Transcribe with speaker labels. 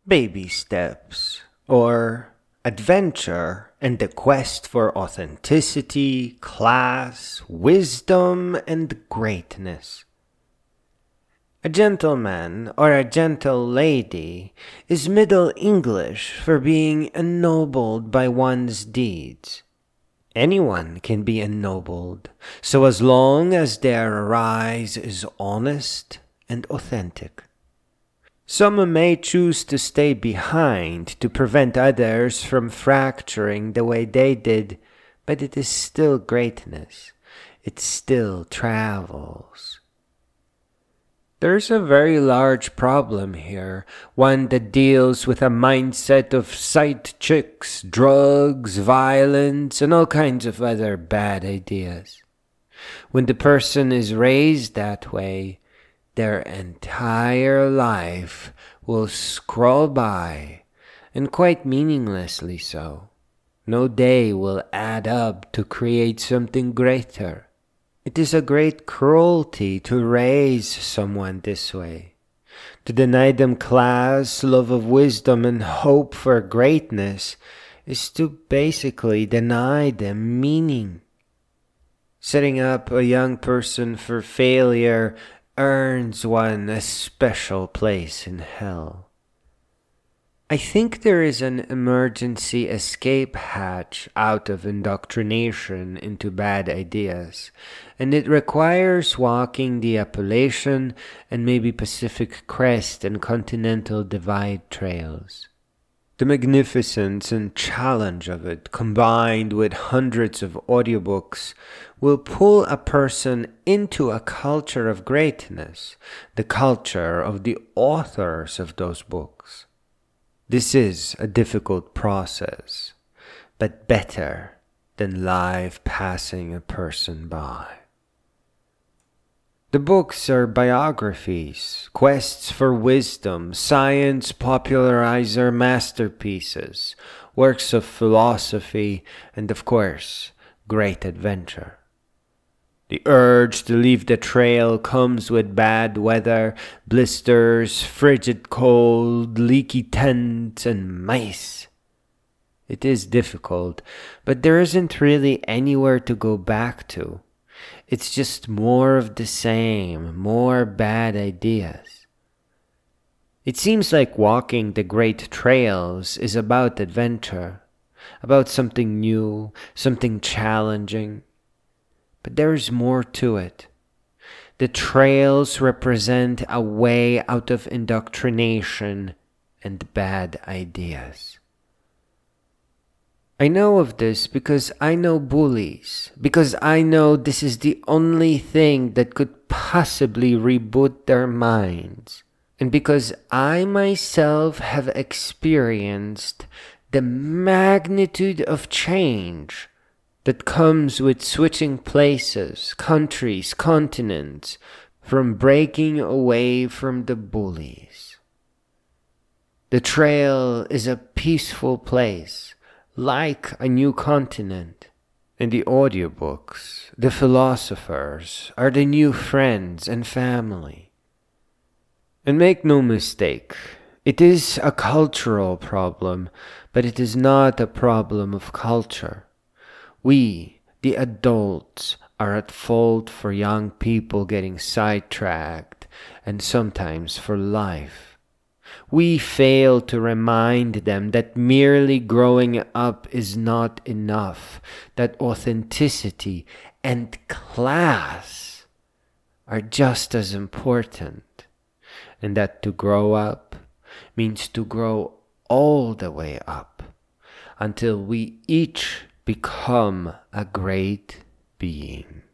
Speaker 1: Baby steps, or adventure and the quest for authenticity, class, wisdom, and greatness. A gentleman or a gentle lady is Middle English for being ennobled by one's deeds. Anyone can be ennobled, so as long as their rise is honest and authentic. Some may choose to stay behind to prevent others from fracturing the way they did, but it is still greatness. It still travels. There's a very large problem here, one that deals with a mindset of sight chicks, drugs, violence, and all kinds of other bad ideas. When the person is raised that way, their entire life will scroll by, and quite meaninglessly so. No day will add up to create something greater. It is a great cruelty to raise someone this way. To deny them class, love of wisdom, and hope for greatness is to basically deny them meaning. Setting up a young person for failure earns one a special place in hell. I think there is an emergency escape hatch out of indoctrination into bad ideas, and it requires walking the Appalachian and maybe Pacific Crest and Continental Divide trails. The magnificence and challenge of it, combined with hundreds of audiobooks, will pull a person into a culture of greatness, the culture of the authors of those books. This is a difficult process, but better than life passing a person by. The books are biographies, quests for wisdom, science popularizer masterpieces, works of philosophy, and of course, great adventure. The urge to leave the trail comes with bad weather, blisters, frigid cold, leaky tent, and mice. It is difficult, but there isn't really anywhere to go back to. It's just more of the same, more bad ideas. It seems like walking the great trails is about adventure, about something new, something challenging. But there is more to it. The trails represent a way out of indoctrination and bad ideas. I know of this because I know bullies, because I know this is the only thing that could possibly reboot their minds, and because I myself have experienced the magnitude of change that comes with switching places, countries, continents, from breaking away from the bullies. The trail is a peaceful place, like a new continent. And the audiobooks, the philosophers, are the new friends and family. And make no mistake, it is a cultural problem, but it is not a problem of culture. We, the adults, are at fault for young people getting sidetracked, and sometimes for life. We fail to remind them that merely growing up is not enough, that authenticity and class are just as important, and that to grow up means to grow all the way up until we each become a great being.